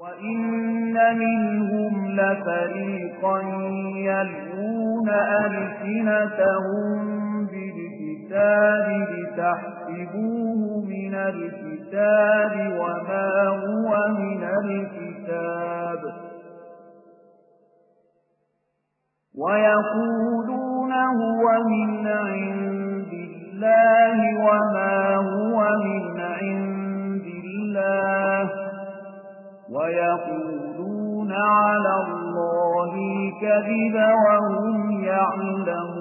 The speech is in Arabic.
وإن منهم لفريقا يلوون ألسنتهم بالكتاب لتحسبوه من الكتاب وما هو من الكتاب ويقولون هو من عند الله وما هو من عند الله ويقولون على الله الكذب وهم يعلمون